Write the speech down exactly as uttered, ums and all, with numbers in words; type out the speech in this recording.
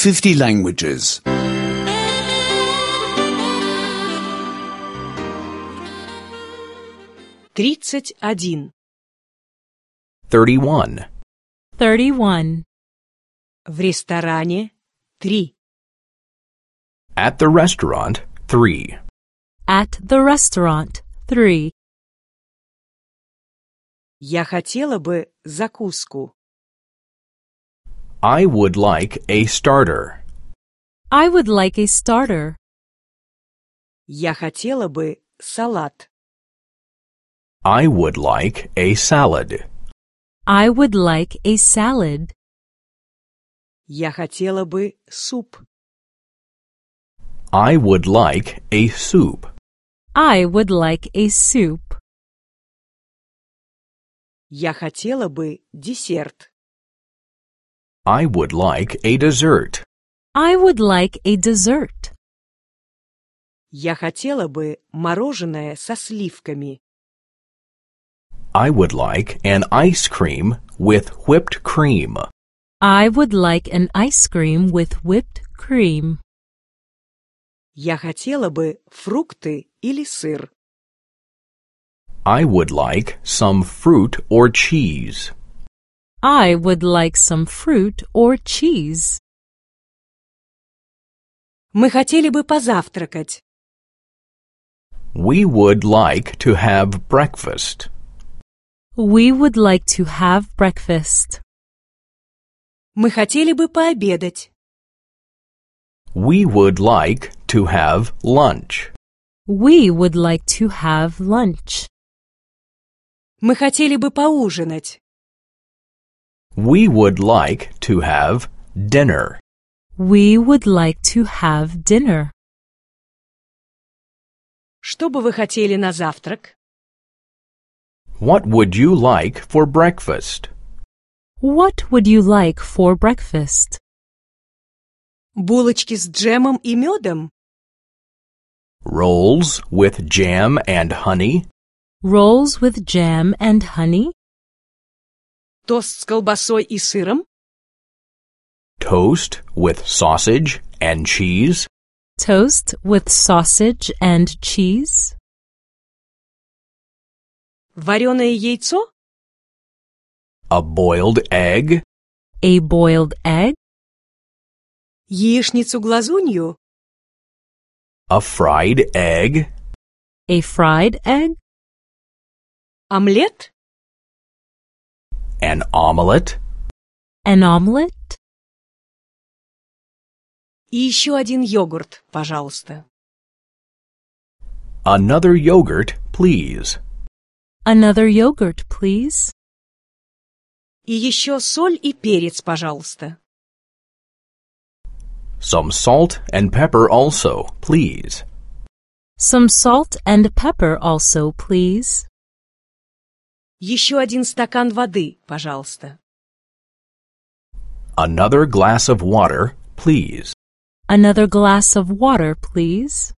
fifty languages. Тридцать один. thirty-one. thirty-one. В ресторане три. At the restaurant, three. At the restaurant, three. Я хотела бы закуску. I would like a starter. I would like a starter. Я хотела бы салат. I would like a salad. I would like a salad. Я хотела бы суп. I would like a soup. I would like a soup. Я хотела бы десерт. I would like a dessert. I would like a dessert. Я хотела бы мороженое со сливками. I would like an ice cream with whipped cream. I would like an ice cream with whipped cream. Я хотела бы фрукты или сыр. I would like some fruit or cheese. I would like some fruit or cheese. Мы хотели бы позавтракать. We would like to have breakfast. We would like to have breakfast. Мы хотели бы пообедать. We would like to have lunch. We would like to have lunch. Мы хотели бы поужинать. We would like to have dinner. We would like to have dinner. Что бы вы хотели на завтрак? What would you like for breakfast? What would you like for breakfast? Булочки с джемом и медом? Rolls with jam and honey? Rolls with jam and honey? Тост с колбасой и сыром? Toast with sausage and cheese? Toast with sausage and cheese? Вареное яйцо? A boiled egg? A boiled egg? Яичницу-глазунью? A fried egg? A fried egg? Омлет? An omelette? An omelette? И еще один йогурт, пожалуйста. Another yogurt, please. Another yogurt, please. И еще соль и перец, пожалуйста. Some salt and pepper also, please. Some salt and pepper also, please. Еще один стакан воды, пожалуйста. Another glass of water, please. Another glass of water, please.